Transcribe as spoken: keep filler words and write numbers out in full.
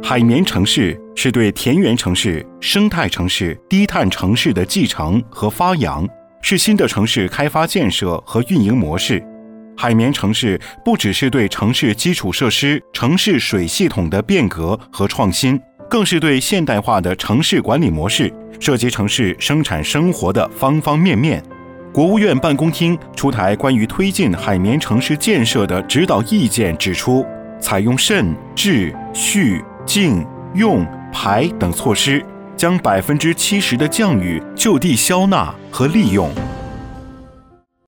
海绵城市是对田园城市、生态城市、低碳城市的继承和发扬，是新的城市开发建设和运营模式。海绵城市不只是对城市基础设施、城市水系统的变革和创新，更是对现代化的城市管理模式，涉及城市生产生活的方方面面。国务院办公厅出台关于推进海绵城市建设的指导意见指出，采用慎、治、蓄、净、用、排等措施，将百分之七十的降雨就地消纳和利用，